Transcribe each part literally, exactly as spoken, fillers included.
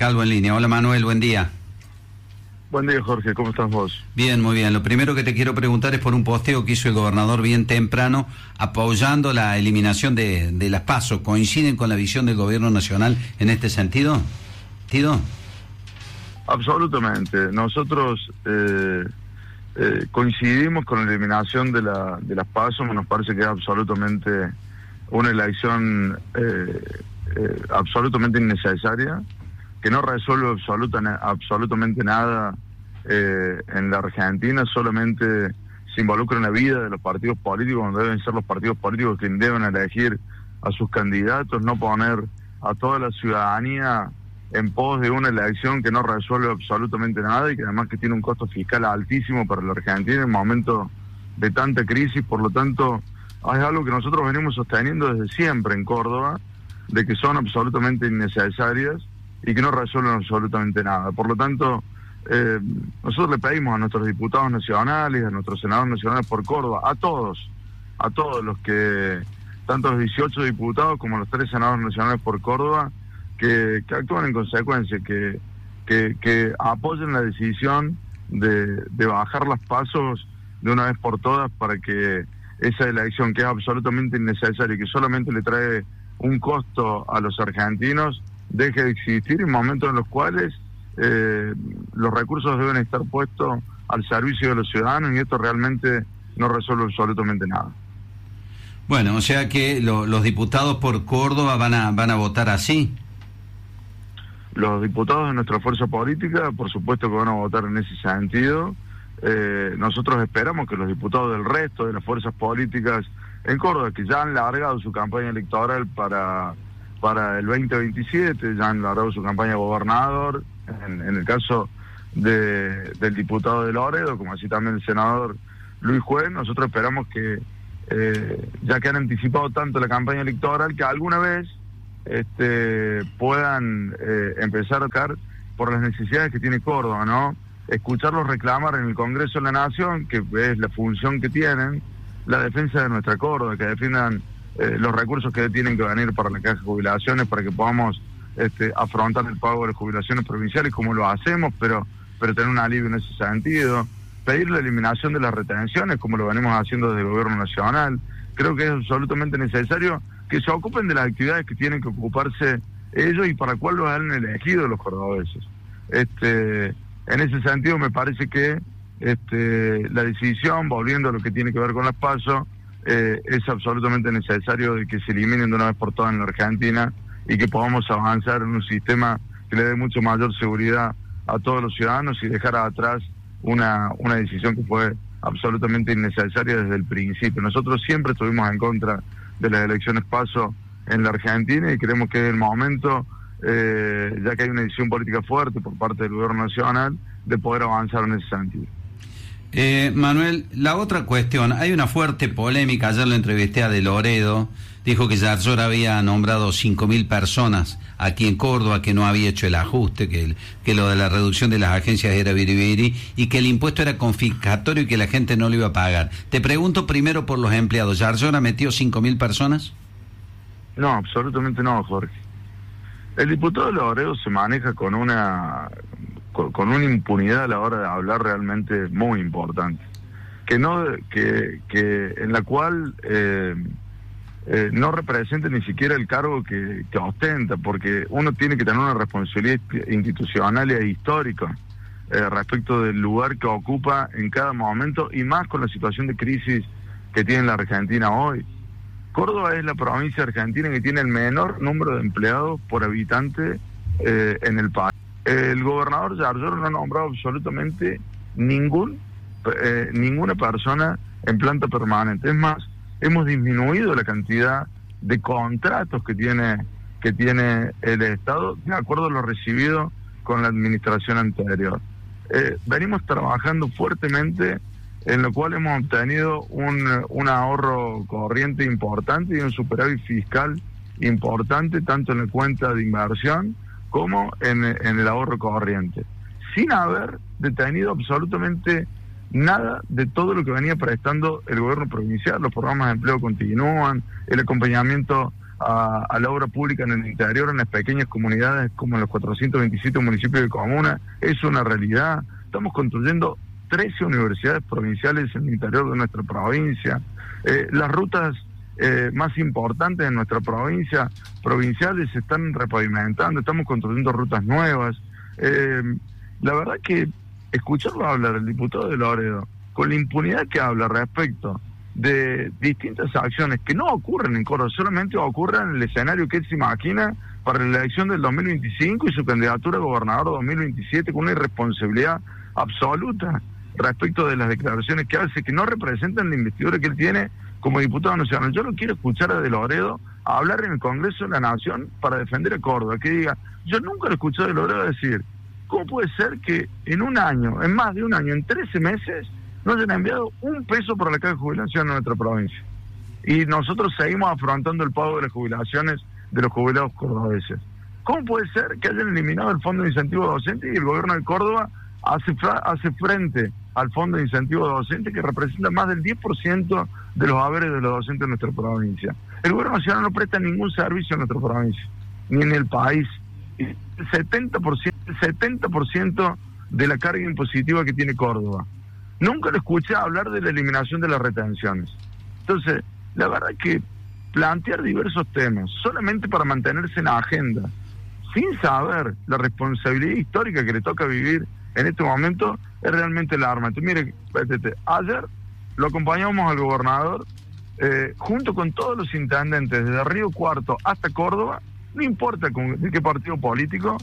Calvo en línea. Hola Manuel, buen día. Buen día, Jorge, ¿cómo estás vos? Bien, muy bien. Lo primero que te quiero preguntar es por un posteo que hizo el gobernador bien temprano apoyando la eliminación de, de las PASO. ¿Coinciden con la visión del gobierno nacional en este sentido? ¿Tido? Absolutamente. Nosotros eh, eh, coincidimos con la eliminación de, la, de las PASO. Nos parece que es absolutamente una elección eh, eh, absolutamente innecesaria, que no resuelve absoluta, absolutamente nada eh, en la Argentina, solamente se involucra en la vida de los partidos políticos, donde deben ser los partidos políticos quienes deben elegir a sus candidatos, no poner a toda la ciudadanía en pos de una elección que no resuelve absolutamente nada y que además que tiene un costo fiscal altísimo para la Argentina en un momento de tanta crisis. Por lo tanto, es algo que nosotros venimos sosteniendo desde siempre en Córdoba, de que son absolutamente innecesarias y que no resuelven absolutamente nada. Por lo tanto, eh, nosotros le pedimos a nuestros diputados nacionales, a nuestros senadores nacionales por Córdoba, a todos, a todos los que, tanto los dieciocho diputados como los tres senadores nacionales por Córdoba, que, que actúen en consecuencia, que, que, que apoyen la decisión de, de bajar las pasos de una vez por todas para que esa elección, que es absolutamente innecesaria y que solamente le trae un costo a los argentinos, deje de existir en momentos en los cuales eh, los recursos deben estar puestos al servicio de los ciudadanos, y esto realmente no resuelve absolutamente nada. Bueno, o sea que lo, los diputados por Córdoba van a van a votar así. Los diputados de nuestra fuerza política, por supuesto que van a votar en ese sentido. Eh, nosotros esperamos que los diputados del resto de las fuerzas políticas en Córdoba, que ya han largado su campaña electoral para para el veinte veintisiete, ya han largado su campaña de gobernador, en, en el caso de, del diputado de Loredo, como así también el senador Luis Juez, nosotros esperamos que, eh, ya que han anticipado tanto la campaña electoral, que alguna vez este, puedan eh, empezar a tocar por las necesidades que tiene Córdoba, ¿no? Escucharlos reclamar en el Congreso de la Nación, que es la función que tienen, la defensa de nuestra Córdoba, que defiendan Eh, los recursos que tienen que venir para la caja de jubilaciones, para que podamos este, afrontar el pago de las jubilaciones provinciales como lo hacemos, pero pero tener un alivio en ese sentido, pedir la eliminación de las retenciones como lo venimos haciendo desde el gobierno nacional. Creo que es absolutamente necesario que se ocupen de las actividades que tienen que ocuparse ellos y para cuál los han elegido los cordobeses. Este, en ese sentido me parece que este, la decisión, volviendo a lo que tiene que ver con las PASO, Eh, es absolutamente necesario de que se eliminen de una vez por todas en la Argentina y que podamos avanzar en un sistema que le dé mucho mayor seguridad a todos los ciudadanos y dejar atrás una, una decisión que fue absolutamente innecesaria desde el principio. Nosotros siempre estuvimos en contra de las elecciones PASO en la Argentina y creemos que es el momento, eh, ya que hay una decisión política fuerte por parte del gobierno nacional, de poder avanzar en ese sentido. Eh, Manuel, la otra cuestión, hay una fuerte polémica, ayer lo entrevisté a De Loredo, dijo que Yarlor había nombrado cinco mil personas aquí en Córdoba, que no había hecho el ajuste, que, el, que lo de la reducción de las agencias era biribiri, y que el impuesto era confiscatorio y que la gente no lo iba a pagar. Te pregunto primero por los empleados, ¿Yarlor ha metido cinco mil personas? No, absolutamente no, Jorge. El diputado de Loredo se maneja con una... Con, con una impunidad a la hora de hablar realmente muy importante, que no que, que en la cual eh, eh, no representa ni siquiera el cargo que, que ostenta, porque uno tiene que tener una responsabilidad institucional e histórica eh, respecto del lugar que ocupa en cada momento, y más con la situación de crisis que tiene la Argentina hoy. Córdoba es la provincia argentina que tiene el menor número de empleados por habitante eh, en el país. El gobernador Yarlor no ha nombrado absolutamente ningún eh, ninguna persona en planta permanente. Es más, hemos disminuido la cantidad de contratos que tiene que tiene el Estado de acuerdo a lo recibido con la administración anterior. Eh, venimos trabajando fuertemente, en lo cual hemos obtenido un, un ahorro corriente importante y un superávit fiscal importante, tanto en la cuenta de inversión como en, en el ahorro corriente, sin haber detenido absolutamente nada de todo lo que venía prestando el gobierno provincial. Los programas de empleo continúan, el acompañamiento a, a la obra pública en el interior, en las pequeñas comunidades como en los cuatrocientos veintisiete municipios de comuna, es una realidad. Estamos construyendo trece universidades provinciales en el interior de nuestra provincia. Eh, las rutas eh, más importantes de nuestra provincia, provinciales, se están repavimentando, estamos construyendo rutas nuevas. Eh, la verdad que escucharlo hablar el diputado de Loredo, con la impunidad que habla respecto de distintas acciones que no ocurren en Córdoba, solamente ocurren en el escenario que él se imagina para la elección del dos mil veinticinco y su candidatura a gobernador dos mil veintisiete, con una irresponsabilidad absoluta respecto de las declaraciones que hace, que no representan la investidura que él tiene como diputado nacional. Yo no quiero escuchar a De Loredo a hablar en el Congreso de la Nación para defender a Córdoba, que diga, yo nunca lo he escuchado a De Loredo decir, ¿cómo puede ser que en un año, en más de un año, en trece meses, no hayan enviado un peso para la caja de jubilación en nuestra provincia? Y nosotros seguimos afrontando el pago de las jubilaciones de los jubilados cordobeses. ¿Cómo puede ser que hayan eliminado el Fondo de Incentivo Docente y el gobierno de Córdoba hace, hace frente al Fondo de Incentivo Docente, que representa más del diez por ciento de los haberes de los docentes de nuestra provincia? El gobierno nacional no presta ningún servicio en nuestra provincia, ni en el país. El setenta por ciento, el setenta por ciento de la carga impositiva que tiene Córdoba. Nunca lo escuché hablar de la eliminación de las retenciones. Entonces, la verdad es que plantear diversos temas solamente para mantenerse en la agenda, sin saber la responsabilidad histórica que le toca vivir en este momento, es realmente alarmante. Mire, ayer lo acompañamos al gobernador eh, junto con todos los intendentes desde Río Cuarto hasta Córdoba, no importa con, de qué partido político,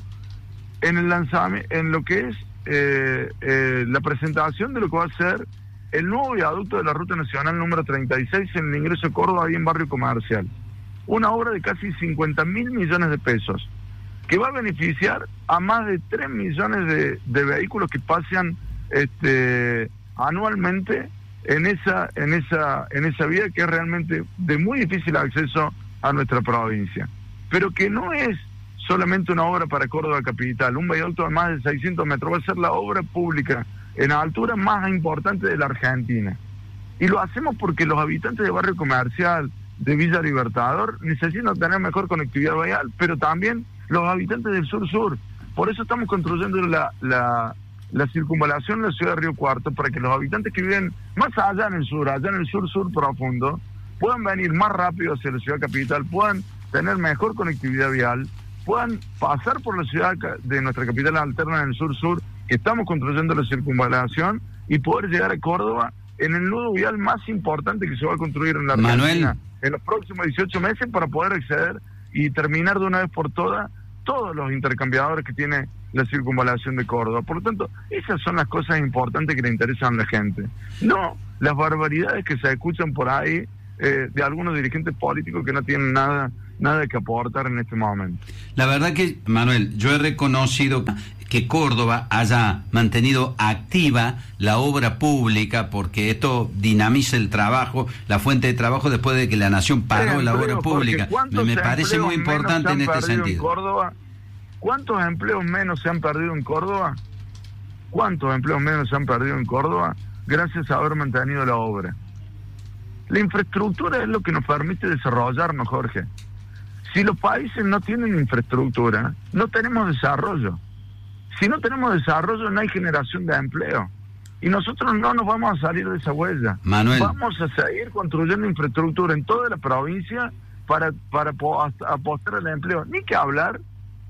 en el lanzamiento, en lo que es eh, eh, la presentación de lo que va a ser el nuevo viaducto de la Ruta Nacional número treinta y seis en el ingreso a Córdoba, ahí en Barrio Comercial. Una obra de casi cincuenta mil millones de pesos, que va a beneficiar a más de tres millones de, de vehículos que pasan este, anualmente en esa, en esa, en esa vía, que es realmente de muy difícil acceso a nuestra provincia. Pero que no es solamente una obra para Córdoba capital, un viaducto de más de seiscientos metros, va a ser la obra pública en la altura más importante de la Argentina. Y lo hacemos porque los habitantes de Barrio Comercial, de Villa Libertador, necesitan tener mejor conectividad vial, pero también los habitantes del sur-sur. Por eso estamos construyendo la, la, la circunvalación de la ciudad de Río Cuarto, para que los habitantes que viven más allá en el sur, allá en el sur-sur profundo, puedan venir más rápido hacia la ciudad capital, puedan tener mejor conectividad vial, puedan pasar por la ciudad de nuestra capital alterna en el sur-sur, que estamos construyendo la circunvalación, y poder llegar a Córdoba en el nudo vial más importante que se va a construir en la Argentina Manuel, en los próximos dieciocho meses, para poder acceder y terminar de una vez por todas todos los intercambiadores que tiene la circunvalación de Córdoba. Por lo tanto, esas son las cosas importantes que le interesan a la gente, no las barbaridades que se escuchan por ahí eh, de algunos dirigentes políticos que no tienen nada nada que aportar en este momento. La verdad que, Manuel, yo he reconocido que Córdoba haya mantenido activa la obra pública, porque esto dinamiza el trabajo, la fuente de trabajo, después de que la nación paró la obra pública. Me, me parece muy importante en este sentido. En Córdoba, ¿cuántos empleos menos se han perdido en Córdoba? ¿Cuántos empleos menos se han perdido en Córdoba gracias a haber mantenido la obra? La infraestructura es lo que nos permite desarrollarnos, Jorge. Si los países no tienen infraestructura, no tenemos desarrollo. Si no tenemos desarrollo, no hay generación de empleo. Y nosotros no nos vamos a salir de esa huella. Manuel, vamos a seguir construyendo infraestructura en toda la provincia para, para apostar al empleo. Ni que hablar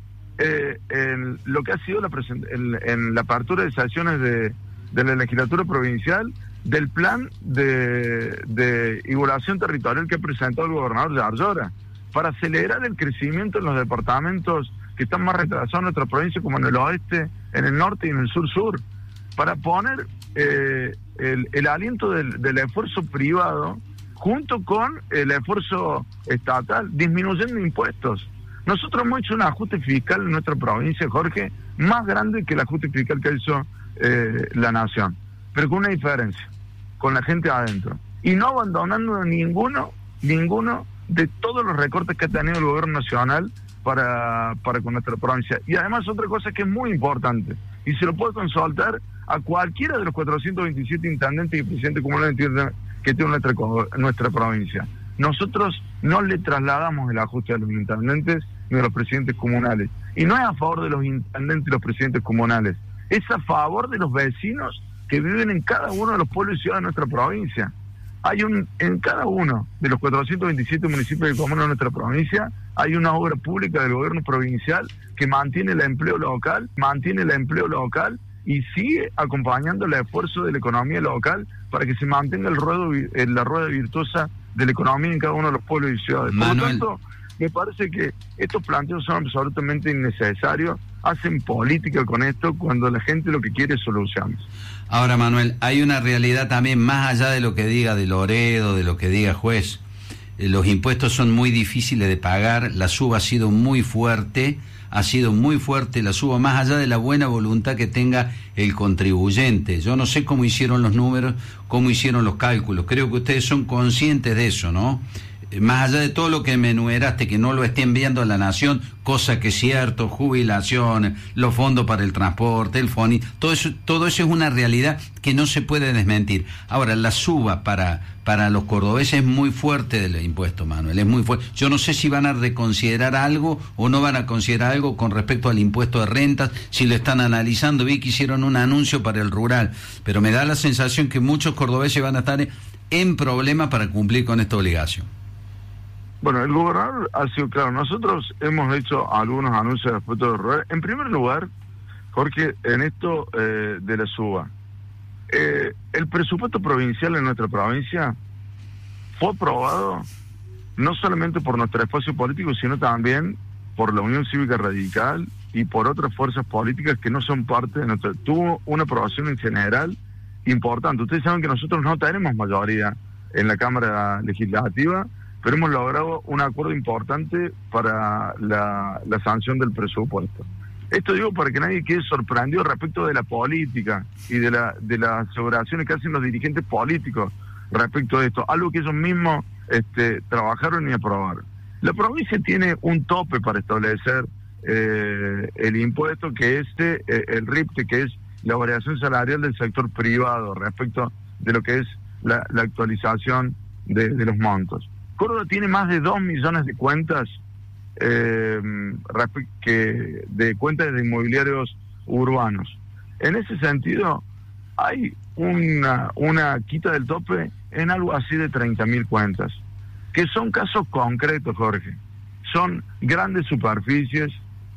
eh, en lo que ha sido la, en, en la apertura de sesiones de, de la legislatura provincial, del plan de, de igualación territorial que presentó el gobernador Yarlora, para acelerar el crecimiento en los departamentos que están más retrasados en nuestra provincia, como en el oeste, en el norte y en el sur-sur, para poner eh, el, el aliento del, del esfuerzo privado junto con el esfuerzo estatal, disminuyendo impuestos. Nosotros hemos hecho un ajuste fiscal en nuestra provincia, Jorge, más grande que el ajuste fiscal que hizo eh, la nación, pero con una diferencia, con la gente adentro, y no abandonando ninguno, ninguno de todos los recortes que ha tenido el gobierno nacional para, para con nuestra provincia. Y además otra cosa que es muy importante, y se lo puede consultar a cualquiera de los cuatrocientos veintisiete intendentes y presidentes comunales que tiene nuestra, nuestra provincia. nosotros no le trasladamos el ajuste a los intendentes ni a los presidentes comunales. Y no es a favor de los intendentes y los presidentes comunales, es a favor de los vecinos que viven en cada uno de los pueblos y ciudades de nuestra provincia. Hay un, en cada uno de los cuatrocientos veintisiete municipios y comunas de nuestra provincia, hay una obra pública del gobierno provincial que mantiene el empleo local, mantiene el empleo local y sigue acompañando el esfuerzo de la economía local para que se mantenga el ruedo, la rueda virtuosa de la economía en cada uno de los pueblos y ciudades. Manuel. Por lo tanto, me parece que estos planteos son absolutamente innecesarios, hacen política con esto cuando la gente lo que quiere es soluciones. Ahora, Manuel, hay una realidad también más allá de lo que diga de Loredo, de lo que diga juez. Eh, los impuestos son muy difíciles de pagar, la suba ha sido muy fuerte, ha sido muy fuerte la suba, más allá de la buena voluntad que tenga el contribuyente. Yo no sé cómo hicieron los números, cómo hicieron los cálculos, creo que ustedes son conscientes de eso, ¿no? Más allá de todo lo que me enumeraste, que no lo esté enviando a la nación, cosa que es cierto, jubilaciones, los fondos para el transporte, el FONI, todo eso, todo eso es una realidad que no se puede desmentir. Ahora, la suba para, para los cordobeses es muy fuerte del impuesto, Manuel, es muy fuerte. Yo no sé si van a reconsiderar algo o no van a considerar algo con respecto al impuesto de rentas, si lo están analizando. Vi que hicieron un anuncio para el rural, pero me da la sensación que muchos cordobeses van a estar en problemas para cumplir con esta obligación. Bueno, el gobernador ha sido claro. Nosotros hemos hecho algunos anuncios respecto del rural. En primer lugar, Jorge, en esto eh, de la suba, eh, el presupuesto provincial en nuestra provincia fue aprobado no solamente por nuestro espacio político, sino también por la Unión Cívica Radical y por otras fuerzas políticas que no son parte de nuestra... Tuvo una aprobación en general importante. Ustedes saben que nosotros no tenemos mayoría en la Cámara Legislativa, pero hemos logrado un acuerdo importante para la, la sanción del presupuesto. Esto digo para que nadie quede sorprendido respecto de la política y de, la, de las aseguraciones que hacen los dirigentes políticos respecto de esto, algo que ellos mismos este, trabajaron y aprobaron. La provincia tiene un tope para establecer eh, el impuesto, que es eh, el R I P T E, que es la variación salarial del sector privado respecto de lo que es la, la actualización de, de los montos. Córdoba tiene más de dos millones de cuentas eh, que de cuentas de inmobiliarios urbanos. En ese sentido, hay una, una quita del tope en algo así de treinta mil cuentas, que son casos concretos, Jorge. Son grandes superficies,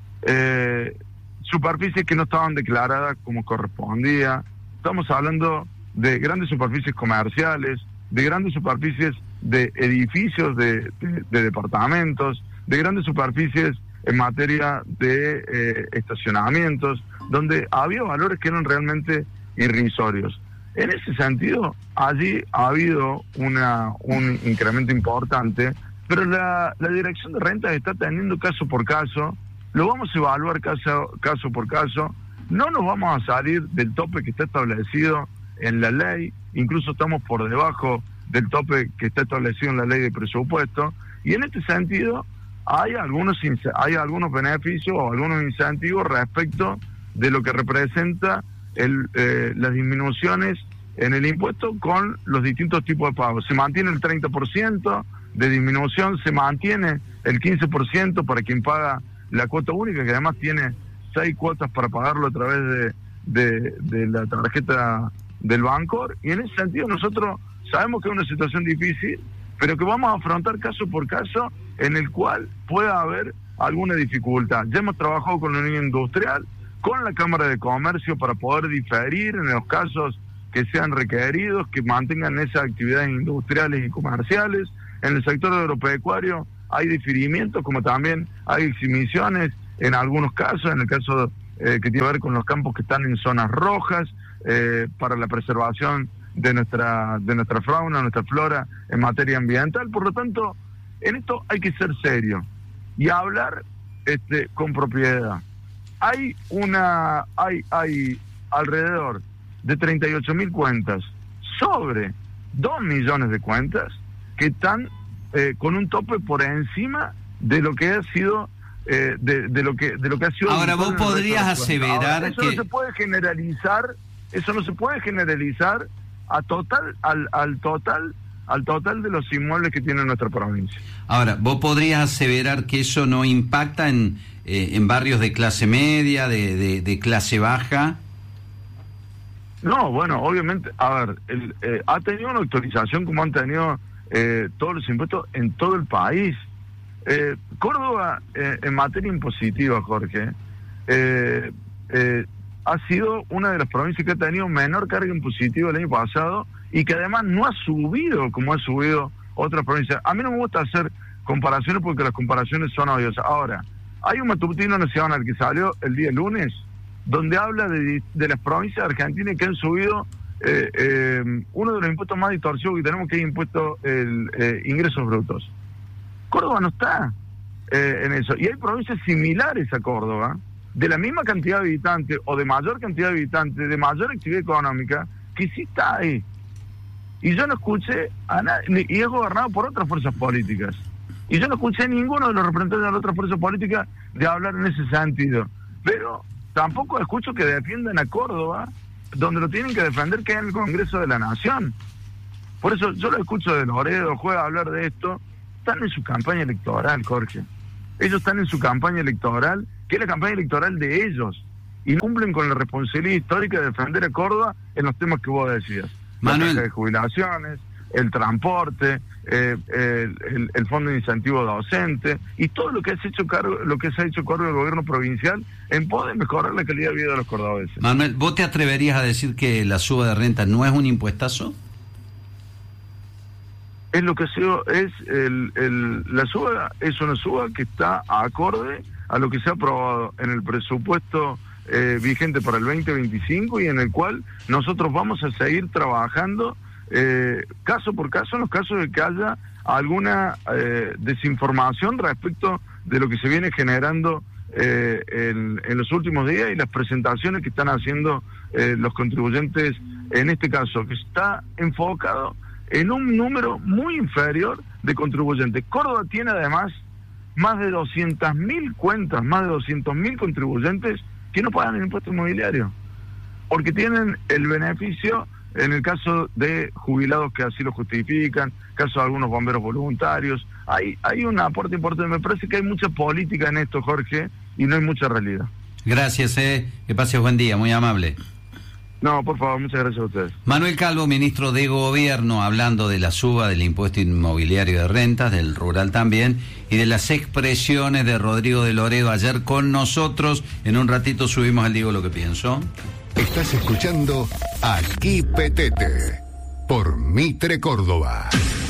eh, superficies que no estaban declaradas como correspondía. Estamos hablando de grandes superficies comerciales, de grandes superficies de edificios de, de, de departamentos, de grandes superficies en materia de eh, estacionamientos, donde había valores que eran realmente irrisorios. En ese sentido, allí ha habido una, un incremento importante, pero la, la Dirección de Rentas está teniendo caso por caso, lo vamos a evaluar caso, caso por caso, no nos vamos a salir del tope que está establecido en la ley, incluso estamos por debajo del tope que está establecido en la ley de presupuesto, y en este sentido hay algunos hay algunos beneficios o algunos incentivos respecto de lo que representa el, eh, las disminuciones en el impuesto con los distintos tipos de pagos. Se mantiene el treinta por ciento de disminución, se mantiene el quince por ciento para quien paga la cuota única, que además tiene seis cuotas para pagarlo a través de, de, de la tarjeta del Bancor, y en ese sentido nosotros sabemos que es una situación difícil, pero que vamos a afrontar caso por caso en el cual pueda haber alguna dificultad. Ya hemos trabajado con la Unión Industrial, con la Cámara de Comercio para poder diferir en los casos que sean requeridos, que mantengan esas actividades industriales y comerciales. En el sector agropecuario hay diferimientos, como también hay exhibiciones en algunos casos, en el caso eh, que tiene que ver con los campos que están en zonas rojas, eh, para la preservación de nuestra de nuestra fauna, nuestra flora en materia ambiental. Por lo tanto, en esto hay que ser serio y hablar este con propiedad. Hay una hay hay alrededor de treinta y ocho mil cuentas sobre dos millones de cuentas que están eh, con un tope por encima de lo que ha sido eh, de, de lo que de lo que ha sido. Ahora vos podrías aseverar. Ahora, eso que... no se puede generalizar, eso no se puede generalizar a total al al total al total de los inmuebles que tiene nuestra provincia. Ahora, ¿vos podrías aseverar que eso no impacta en, eh, en barrios de clase media, de, de, de clase baja? No, bueno, obviamente, a ver, el, eh, ha tenido una actualización como han tenido eh, todos los impuestos en todo el país. Eh, Córdoba, eh, en materia impositiva, Jorge, eh, eh, ha sido una de las provincias que ha tenido menor carga impositiva el año pasado y que además no ha subido como ha subido otras provincias. A mí no me gusta hacer comparaciones porque las comparaciones son odiosas. Ahora, hay un matutino nacional que salió el día lunes donde habla de, de las provincias de Argentina que han subido eh, eh, uno de los impuestos más distorsionados que tenemos, que es impuesto el eh, ingresos brutos. Córdoba no está eh, en eso. Y hay provincias similares a Córdoba, de la misma cantidad de habitantes o de mayor cantidad de habitantes, de mayor actividad económica, que sí está ahí. Y yo no escuché a nadie, y es gobernado por otras fuerzas políticas. Y yo no escuché a ninguno de los representantes de las otras fuerzas políticas de hablar en ese sentido. Pero tampoco escucho que defiendan a Córdoba, donde lo tienen que defender, que es en el Congreso de la Nación. Por eso yo lo escucho de Loredo, juega a hablar de esto. Están en su campaña electoral, Jorge. Ellos están en su campaña electoral, que es la campaña electoral de ellos. Y cumplen con la responsabilidad histórica de defender a Córdoba en los temas que vos decías. Manuel. La caja de jubilaciones, el transporte, eh, el, el, el fondo de incentivo docente y todo lo que has hecho cargo, lo que se ha hecho cargo del gobierno provincial en poder mejorar la calidad de vida de los cordobeses. Manuel, ¿vos te atreverías a decir que la suba de renta no es un impuestazo? Es lo que ha sido, es el, el, la suba es una suba que está acorde a lo que se ha aprobado en el presupuesto eh, vigente para el veinte veinticinco y en el cual nosotros vamos a seguir trabajando eh, caso por caso en los casos de que haya alguna eh, desinformación respecto de lo que se viene generando eh, en, en los últimos días y las presentaciones que están haciendo eh, los contribuyentes en este caso, que está enfocado en un número muy inferior de contribuyentes. Córdoba tiene además más de doscientas mil cuentas, más de doscientos mil contribuyentes que no pagan el impuesto inmobiliario, porque tienen el beneficio en el caso de jubilados que así lo justifican, caso de algunos bomberos voluntarios. Hay, hay un aporte importante. Me parece que hay mucha política en esto, Jorge, y no hay mucha realidad. Gracias, eh. que pases buen día, muy amable. No, por favor, muchas gracias a ustedes. Manuel Calvo, ministro de Gobierno, hablando de la suba del impuesto inmobiliario de rentas, del rural también, y de las expresiones de Rodrigo de Loredo ayer con nosotros. En un ratito subimos al Digo lo que pienso. Estás escuchando Aquí Petete, por Mitre Córdoba.